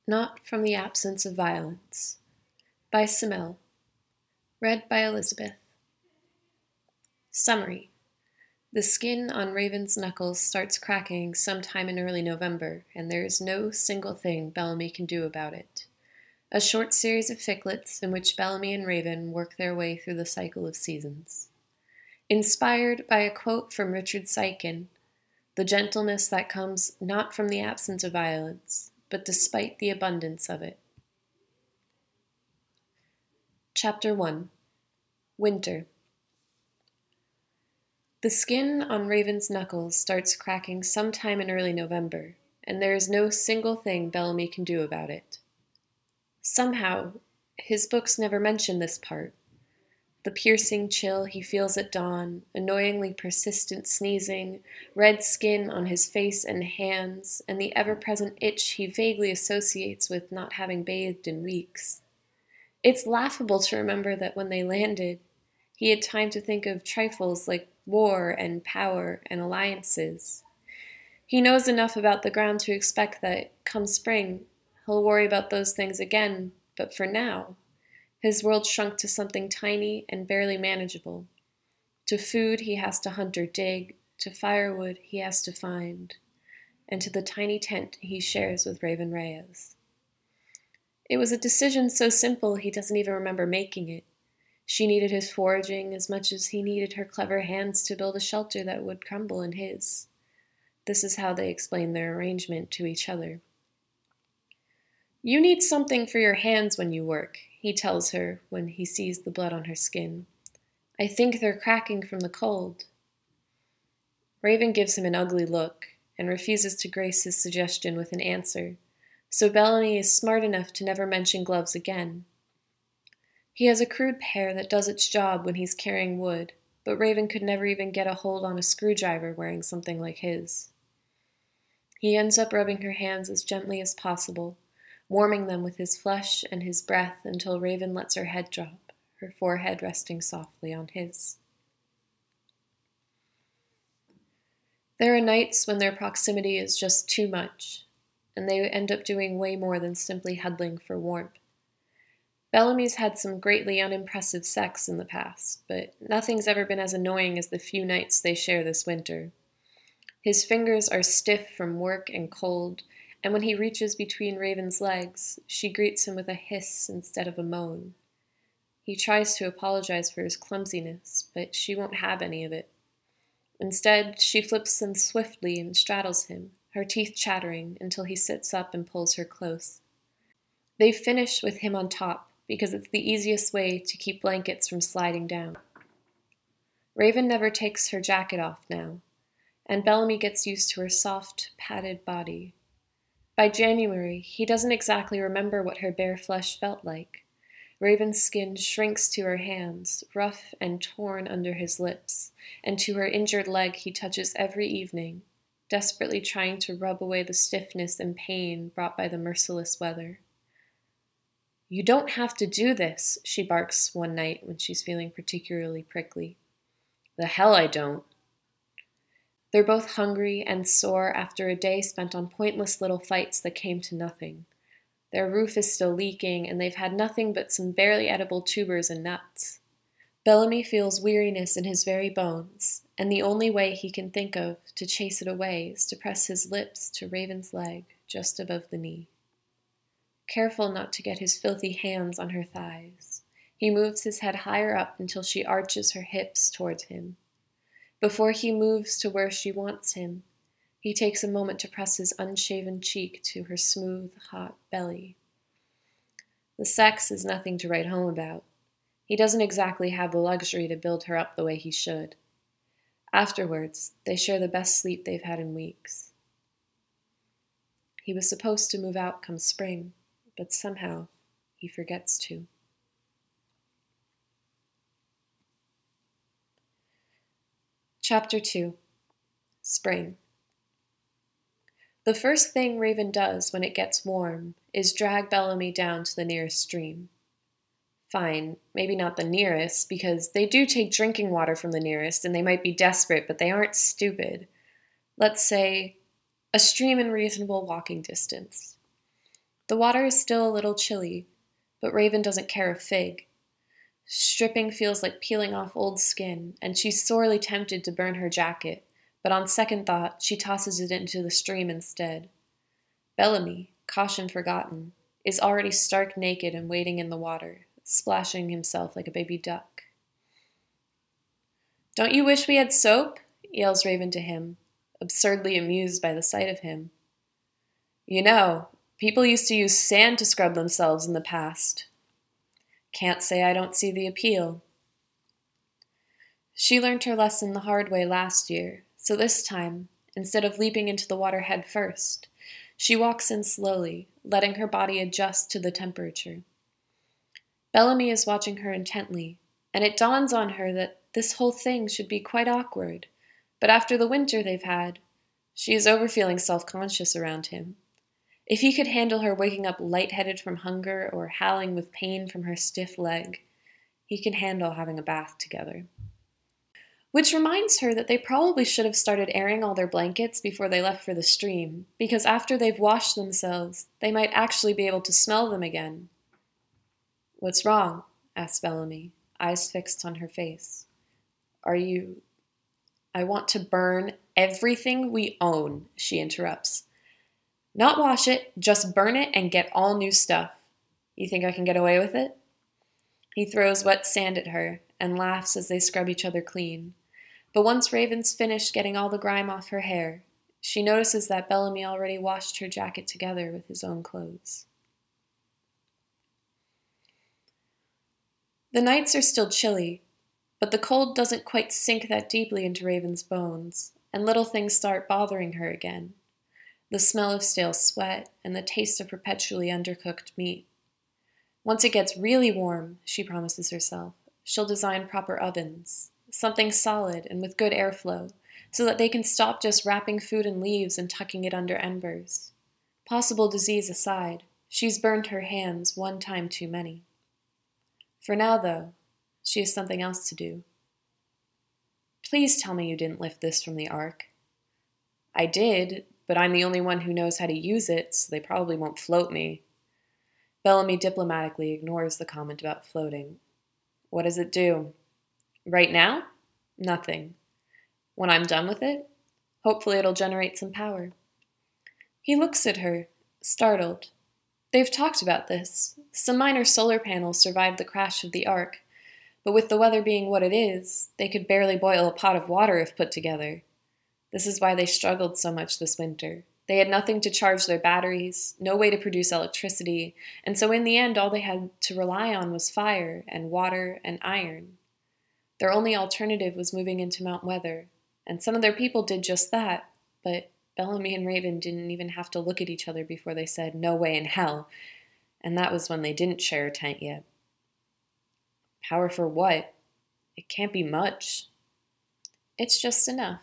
Not from the Absence of Violence by Simmel. Read by Elizabeth. Summary. The skin on Raven's knuckles starts cracking sometime in early November, and there is no single thing Bellamy can do about it. A short series of ficlets in which Bellamy and Raven work their way through the cycle of seasons. Inspired by a quote from Richard Siken, the gentleness that comes not from the absence of violence, but despite the abundance of it. Chapter 1. Winter. The skin on Raven's knuckles starts cracking sometime in early November, and there is no single thing Bellamy can do about it. Somehow, his books never mention this part. The piercing chill he feels at dawn, annoyingly persistent sneezing, red skin on his face and hands, and the ever-present itch he vaguely associates with not having bathed in weeks. It's laughable to remember that when they landed, he had time to think of trifles like war and power and alliances. He knows enough about the ground to expect that, come spring, he'll worry about those things again, but for now, his world shrunk to something tiny and barely manageable. To food he has to hunt or dig, to firewood he has to find, and to the tiny tent he shares with Raven Reyes. It was a decision so simple he doesn't even remember making it. She needed his foraging as much as he needed her clever hands to build a shelter that would crumble in his. This is how they explain their arrangement to each other. "You need something for your hands when you work," he tells her when he sees the blood on her skin. "I think they're cracking from the cold." Raven gives him an ugly look and refuses to grace his suggestion with an answer, so Bellamy is smart enough to never mention gloves again. He has a crude pair that does its job when he's carrying wood, but Raven could never even get a hold on a screwdriver wearing something like his. He ends up rubbing her hands as gently as possible, warming them with his flesh and his breath until Raven lets her head drop, her forehead resting softly on his. There are nights when their proximity is just too much, and they end up doing way more than simply huddling for warmth. Bellamy's had some greatly unimpressive sex in the past, but nothing's ever been as annoying as the few nights they share this winter. His fingers are stiff from work and cold, and when he reaches between Raven's legs, she greets him with a hiss instead of a moan. He tries to apologize for his clumsiness, but she won't have any of it. Instead, she flips them swiftly and straddles him, her teeth chattering until he sits up and pulls her close. They finish with him on top, because it's the easiest way to keep blankets from sliding down. Raven never takes her jacket off now, and Bellamy gets used to her soft, padded body. By January, he doesn't exactly remember what her bare flesh felt like. Raven's skin shrinks to her hands, rough and torn under his lips, and to her injured leg he touches every evening, desperately trying to rub away the stiffness and pain brought by the merciless weather. "You don't have to do this," she barks one night when she's feeling particularly prickly. "The hell I don't." They're both hungry and sore after a day spent on pointless little fights that came to nothing. Their roof is still leaking, and they've had nothing but some barely edible tubers and nuts. Bellamy feels weariness in his very bones, and the only way he can think of to chase it away is to press his lips to Raven's leg just above the knee. Careful not to get his filthy hands on her thighs, he moves his head higher up until she arches her hips towards him. Before he moves to where she wants him, he takes a moment to press his unshaven cheek to her smooth, hot belly. The sex is nothing to write home about. He doesn't exactly have the luxury to build her up the way he should. Afterwards, they share the best sleep they've had in weeks. He was supposed to move out come spring, but somehow he forgets to. Chapter 2. Spring. The first thing Raven does when it gets warm is drag Bellamy down to the nearest stream. Fine, maybe not the nearest, because they do take drinking water from the nearest, and they might be desperate, but they aren't stupid. Let's say a stream in reasonable walking distance. The water is still a little chilly, but Raven doesn't care a fig. Stripping feels like peeling off old skin, and she's sorely tempted to burn her jacket, but on second thought, she tosses it into the stream instead. Bellamy, caution forgotten, is already stark naked and wading in the water, splashing himself like a baby duck. "Don't you wish we had soap?" yells Raven to him, absurdly amused by the sight of him. "You know, people used to use sand to scrub themselves in the past." "Can't say I don't see the appeal." She learned her lesson the hard way last year, so this time, instead of leaping into the water head first, she walks in slowly, letting her body adjust to the temperature. Bellamy is watching her intently, and it dawns on her that this whole thing should be quite awkward, but after the winter they've had, she is overfeeling self-conscious around him. If he could handle her waking up lightheaded from hunger or howling with pain from her stiff leg, he can handle having a bath together. Which reminds her that they probably should have started airing all their blankets before they left for the stream, because after they've washed themselves, they might actually be able to smell them again. "What's wrong?" asks Bellamy, eyes fixed on her face. "I want to burn everything we own," she interrupts. "Not wash it, just burn it and get all new stuff. You think I can get away with it?" He throws wet sand at her and laughs as they scrub each other clean. But once Raven's finished getting all the grime off her hair, she notices that Bellamy already washed her jacket together with his own clothes. The nights are still chilly, but the cold doesn't quite sink that deeply into Raven's bones, and little things start bothering her again. The smell of stale sweat and the taste of perpetually undercooked meat. Once it gets really warm, she promises herself, she'll design proper ovens, something solid and with good airflow, so that they can stop just wrapping food in leaves and tucking it under embers. Possible disease aside, she's burned her hands one time too many. For now, though, she has something else to do. "Please tell me you didn't lift this from the Ark." "I did, but I'm the only one who knows how to use it, so they probably won't float me." Bellamy diplomatically ignores the comment about floating. "What does it do?" "Right now? Nothing. When I'm done with it, hopefully it'll generate some power." He looks at her, startled. They've talked about this. Some minor solar panels survived the crash of the Ark, but with the weather being what it is, they could barely boil a pot of water if put together. This is why they struggled so much this winter. They had nothing to charge their batteries, no way to produce electricity, and so in the end all they had to rely on was fire and water and iron. Their only alternative was moving into Mount Weather, and some of their people did just that, but Bellamy and Raven didn't even have to look at each other before they said, "No way in hell," and that was when they didn't share a tent yet. Power for what? It can't be much. It's just enough.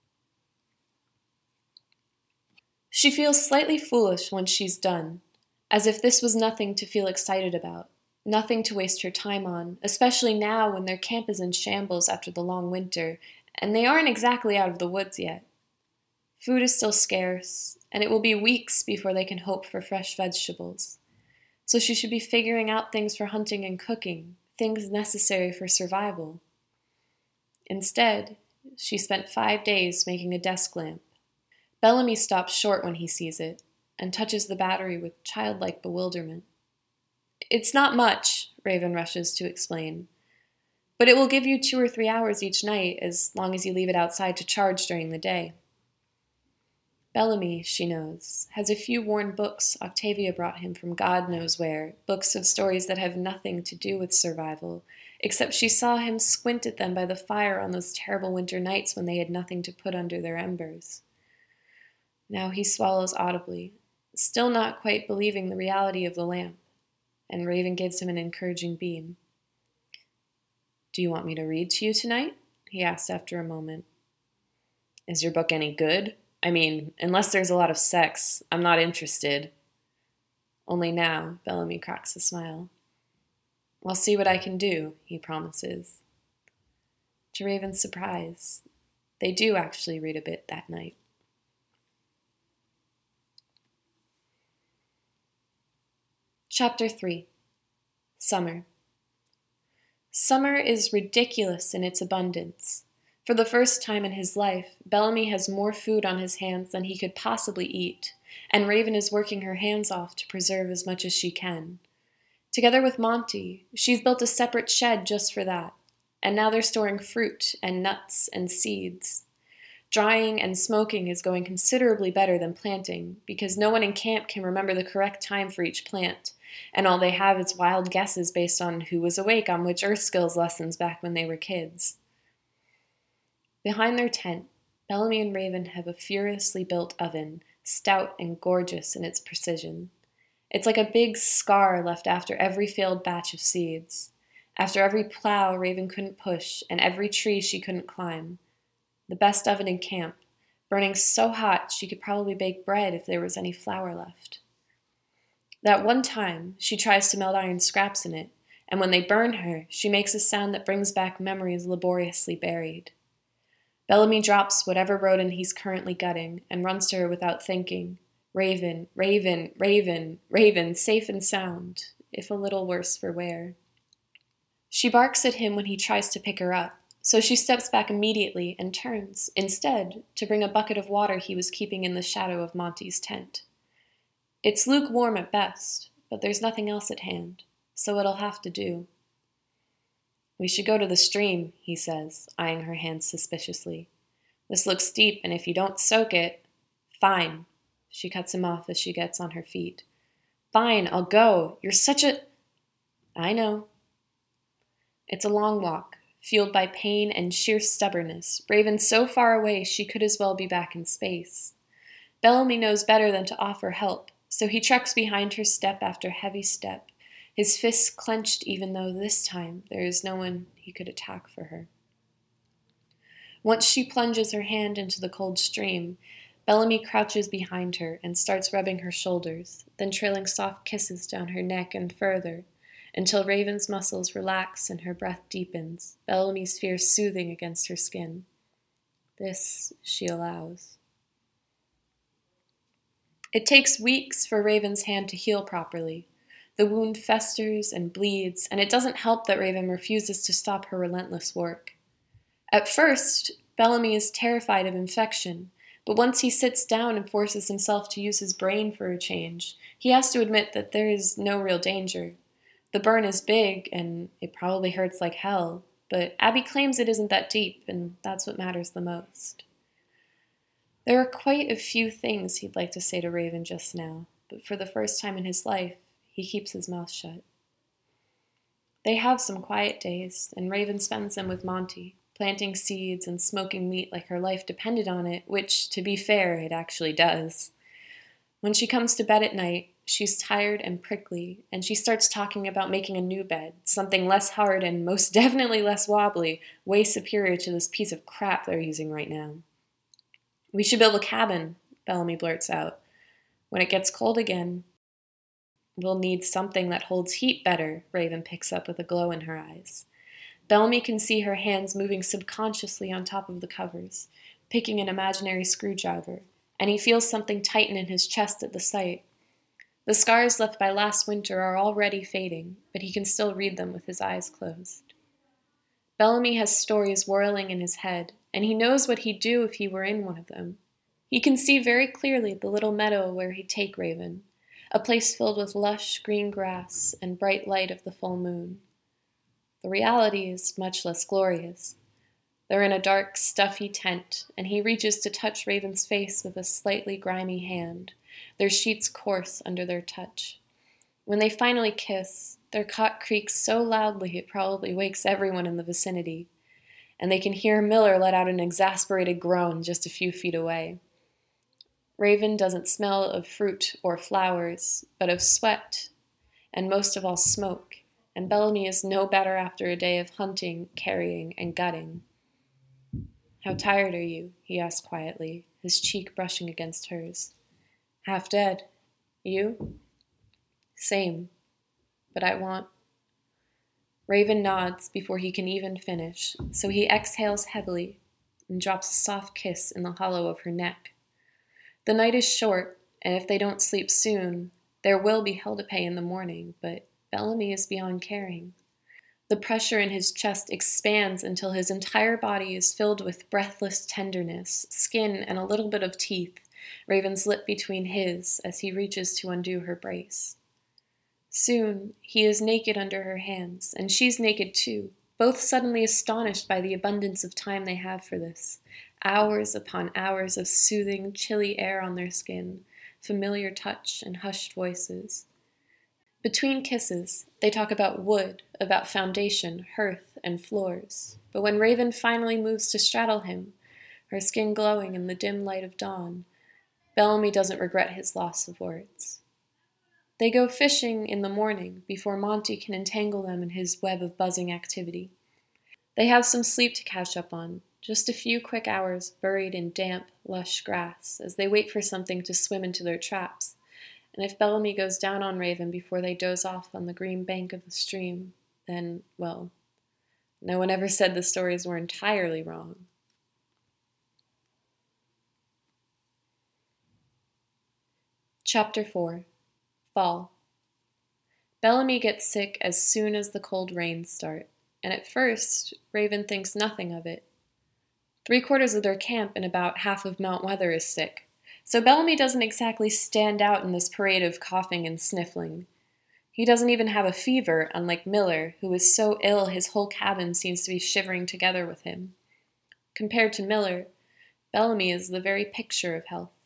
She feels slightly foolish when she's done, as if this was nothing to feel excited about, nothing to waste her time on, especially now when their camp is in shambles after the long winter, and they aren't exactly out of the woods yet. Food is still scarce, and it will be weeks before they can hope for fresh vegetables. So she should be figuring out things for hunting and cooking, things necessary for survival. Instead, she spent 5 days making a desk lamp. Bellamy stops short when he sees it, and touches the battery with childlike bewilderment. "It's not much," Raven rushes to explain, "but it will give you 2 or 3 hours each night as long as you leave it outside to charge during the day." Bellamy, she knows, has a few worn books Octavia brought him from God knows where, books of stories that have nothing to do with survival, except she saw him squint at them by the fire on those terrible winter nights when they had nothing to put under their embers. Now he swallows audibly, still not quite believing the reality of the lamp, and Raven gives him an encouraging beam. "Do you want me to read to you tonight?" he asks after a moment. "Is your book any good? I mean, unless there's a lot of sex, I'm not interested." Only now, Bellamy cracks a smile. "I'll see what I can do," he promises. To Raven's surprise, they do actually read a bit that night. Chapter 3. Summer. Summer is ridiculous in its abundance. For the first time in his life, Bellamy has more food on his hands than he could possibly eat, and Raven is working her hands off to preserve as much as she can. Together with Monty, she's built a separate shed just for that, and now they're storing fruit and nuts and seeds. Drying and smoking is going considerably better than planting, because no one in camp can remember the correct time for each plant, and all they have is wild guesses based on who was awake on which earth skills lessons back when they were kids. Behind their tent, Bellamy and Raven have a furiously built oven, stout and gorgeous in its precision. It's like a big scar left after every failed batch of seeds, after every plow Raven couldn't push and every tree she couldn't climb. The best oven in camp, burning so hot she could probably bake bread if there was any flour left. That one time, she tries to melt iron scraps in it, and when they burn her, she makes a sound that brings back memories laboriously buried. Bellamy drops whatever rodent he's currently gutting and runs to her without thinking. Raven, Raven, Raven, Raven, safe and sound, if a little worse for wear. She barks at him when he tries to pick her up, so she steps back immediately and turns, instead, to bring a bucket of water he was keeping in the shadow of Monty's tent. It's lukewarm at best, but there's nothing else at hand, so it'll have to do. We should go to the stream, he says, eyeing her hands suspiciously. This looks deep, and if you don't soak it... Fine. She cuts him off as she gets on her feet. Fine, I'll go. You're such a... I know. It's a long walk, fueled by pain and sheer stubbornness, Raven so far away she could as well be back in space. Bellamy knows better than to offer help, so he treks behind her step after heavy step, his fists clenched even though this time there is no one he could attack for her. Once she plunges her hand into the cold stream, Bellamy crouches behind her and starts rubbing her shoulders, then trailing soft kisses down her neck and further, until Raven's muscles relax and her breath deepens, Bellamy's fear soothing against her skin. This she allows. It takes weeks for Raven's hand to heal properly. The wound festers and bleeds, and it doesn't help that Raven refuses to stop her relentless work. At first, Bellamy is terrified of infection, but once he sits down and forces himself to use his brain for a change, he has to admit that there is no real danger. The burn is big, and it probably hurts like hell, but Abby claims it isn't that deep, and that's what matters the most. There are quite a few things he'd like to say to Raven just now, but for the first time in his life, he keeps his mouth shut. They have some quiet days, and Raven spends them with Monty, planting seeds and smoking meat like her life depended on it, which, to be fair, it actually does. When she comes to bed at night, she's tired and prickly, and she starts talking about making a new bed, something less hard and most definitely less wobbly, way superior to this piece of crap they're using right now. We should build a cabin, Bellamy blurts out. When it gets cold again, we'll need something that holds heat better, Raven picks up with a glow in her eyes. Bellamy can see her hands moving subconsciously on top of the covers, picking an imaginary screwdriver, and he feels something tighten in his chest at the sight. The scars left by last winter are already fading, but he can still read them with his eyes closed. Bellamy has stories whirling in his head, and he knows what he'd do if he were in one of them. He can see very clearly the little meadow where he'd take Raven, a place filled with lush green grass and bright light of the full moon. The reality is much less glorious. They're in a dark, stuffy tent, and he reaches to touch Raven's face with a slightly grimy hand, their sheets coarse under their touch. When they finally kiss, their cot creaks so loudly it probably wakes everyone in the vicinity, and they can hear Miller let out an exasperated groan just a few feet away. Raven doesn't smell of fruit or flowers, but of sweat, and most of all smoke, and Bellamy is no better after a day of hunting, carrying, and gutting. How tired are you? He asked quietly, his cheek brushing against hers. Half dead. You? Same. But I want... Raven nods before he can even finish, so he exhales heavily and drops a soft kiss in the hollow of her neck. The night is short, and if they don't sleep soon, There will be hell to pay in the morning, but Bellamy is beyond caring. The pressure in his chest expands until his entire body is filled with breathless tenderness, skin, and a little bit of teeth, Raven's lip between his as he reaches to undo her brace. Soon, he is naked under her hands, and she's naked too, both suddenly astonished by the abundance of time they have for this. Hours upon hours of soothing, chilly air on their skin, familiar touch and hushed voices. Between kisses, they talk about wood, about foundation, hearth, and floors. But when Raven finally moves to straddle him, her skin glowing in the dim light of dawn, Bellamy doesn't regret his loss of words. They go fishing in the morning before Monty can entangle them in his web of buzzing activity. They have some sleep to catch up on, just a few quick hours buried in damp, lush grass as they wait for something to swim into their traps. And if Bellamy goes down on Raven before they doze off on the green bank of the stream, then, well, no one ever said the stories were entirely wrong. Chapter 4. Fall. Bellamy gets sick as soon as the cold rains start, and at first, Raven thinks nothing of it. 3/4 of their camp and about half of Mount Weather is sick, so Bellamy doesn't exactly stand out in this parade of coughing and sniffling. He doesn't even have a fever, unlike Miller, who is so ill his whole cabin seems to be shivering together with him. Compared to Miller, Bellamy is the very picture of health.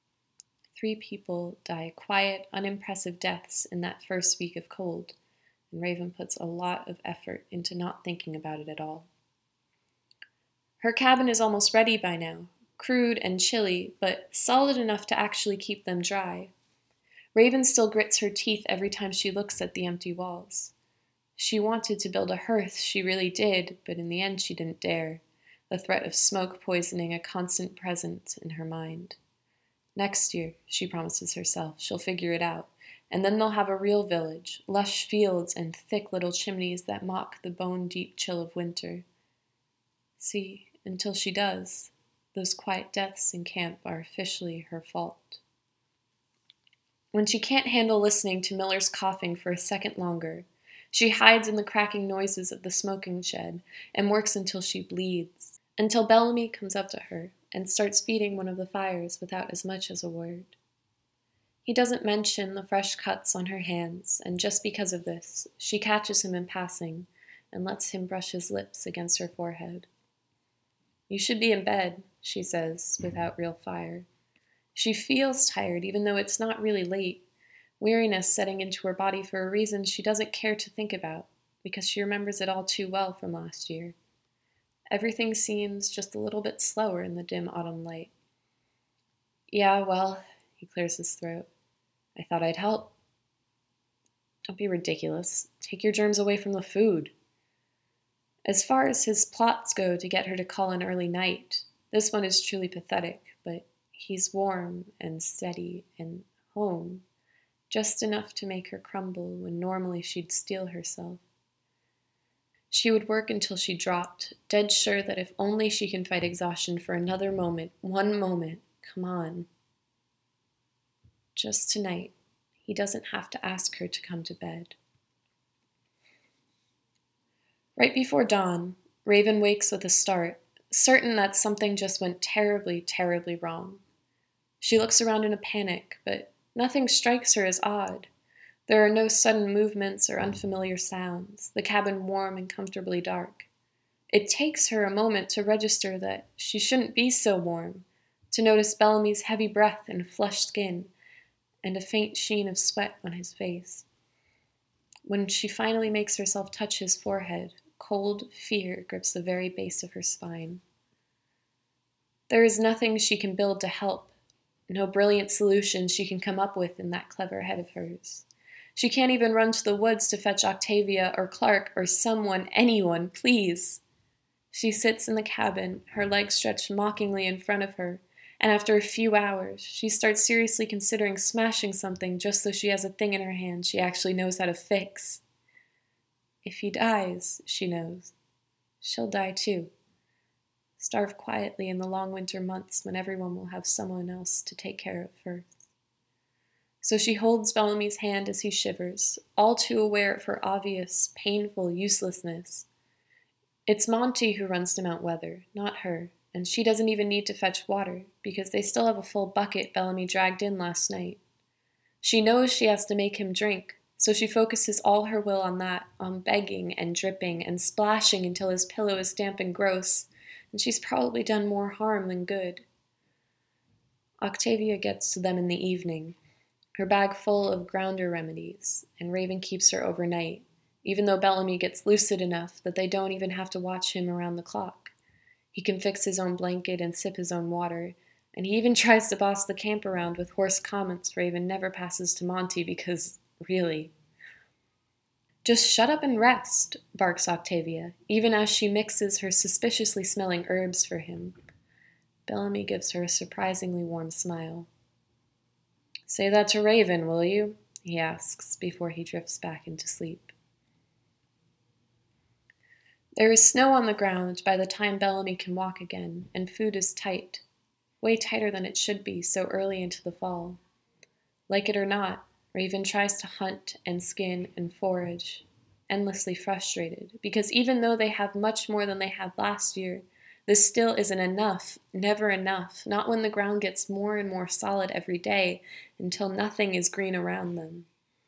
3 people die quiet, unimpressive deaths in that first week of cold, and Raven puts a lot of effort into not thinking about it at all. Her cabin is almost ready by now, crude and chilly, but solid enough to actually keep them dry. Raven still grits her teeth every time she looks at the empty walls. She wanted to build a hearth, she really did, but in the end she didn't dare, the threat of smoke poisoning a constant presence in her mind. Next year, she promises herself, she'll figure it out, and then they'll have a real village, lush fields and thick little chimneys that mock the bone-deep chill of winter. See, until she does, those quiet deaths in camp are officially her fault. When she can't handle listening to Miller's coughing for a second longer, she hides in the cracking noises of the smoking shed and works until she bleeds, until Bellamy comes up to her and starts feeding one of the fires without as much as a word. He doesn't mention the fresh cuts on her hands, and just because of this, she catches him in passing and lets him brush his lips against her forehead. "You should be in bed," she says, without real fire. She feels tired, even though it's not really late, weariness setting into her body for a reason she doesn't care to think about, because she remembers it all too well from last year. Everything seems just a little bit slower in the dim autumn light. "Yeah, well," he clears his throat, "I thought I'd help." "Don't be ridiculous. Take your germs away from the food." As far as his plots go to get her to call an early night, this one is truly pathetic, but he's warm and steady and home, just enough to make her crumble when normally she'd steel herself. She would work until she dropped, dead sure that if only she can fight exhaustion for another moment, one moment, come on. Just tonight, he doesn't have to ask her to come to bed. Right before dawn, Raven wakes with a start, certain that something just went terribly, terribly wrong. She looks around in a panic, but nothing strikes her as odd. There are no sudden movements or unfamiliar sounds, the cabin warm and comfortably dark. It takes her a moment to register that she shouldn't be so warm, to notice Bellamy's heavy breath and flushed skin, and a faint sheen of sweat on his face. When she finally makes herself touch his forehead, cold fear grips the very base of her spine. There is nothing she can build to help, no brilliant solution she can come up with in that clever head of hers. She can't even run to the woods to fetch Octavia or Clark or someone, anyone, please. She sits in the cabin, her legs stretched mockingly in front of her, and after a few hours, she starts seriously considering smashing something just so she has a thing in her hand she actually knows how to fix. If he dies, she knows, she'll die too. Starve quietly in the long winter months when everyone will have someone else to take care of first. So she holds Bellamy's hand as he shivers, all too aware of her obvious, painful uselessness. It's Monty who runs to Mount Weather, not her, and she doesn't even need to fetch water, because they still have a full bucket Bellamy dragged in last night. She knows she has to make him drink, so she focuses all her will on that, on begging and dripping and splashing until his pillow is damp and gross, and she's probably done more harm than good. Octavia gets to them in the evening, her bag full of grounder remedies, and Raven keeps her overnight, even though Bellamy gets lucid enough that they don't even have to watch him around the clock. He can fix his own blanket and sip his own water, and he even tries to boss the camp around with hoarse comments Raven never passes to Monty because, really. Just shut up and rest, barks Octavia, even as she mixes her suspiciously smelling herbs for him. Bellamy gives her a surprisingly warm smile. Say that to Raven, will you? He asks before he drifts back into sleep. There is snow on the ground by the time Bellamy can walk again, and food is tight, way tighter than it should be so early into the fall. Like it or not, Raven tries to hunt and skin and forage, endlessly frustrated, because even though they have much more than they had last year, this still isn't enough, never enough, not when the ground gets more and more solid every day until nothing is green around them.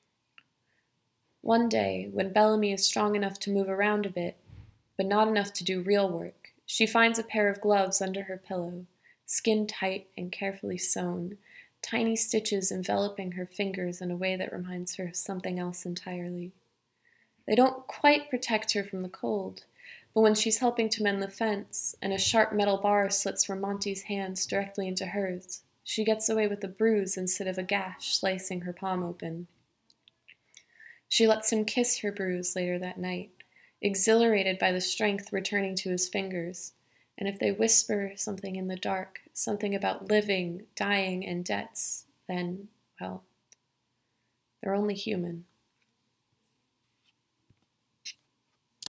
One day, when Bellamy is strong enough to move around a bit, but not enough to do real work, she finds a pair of gloves under her pillow, skin tight and carefully sewn, tiny stitches enveloping her fingers in a way that reminds her of something else entirely. They don't quite protect her from the cold, but when she's helping to mend the fence and a sharp metal bar slips from Monty's hands directly into hers, she gets away with a bruise instead of a gash slicing her palm open. She lets him kiss her bruise later that night, exhilarated by the strength returning to his fingers, and if they whisper something in the dark, something about living, dying, and debts, then, well, they're only human.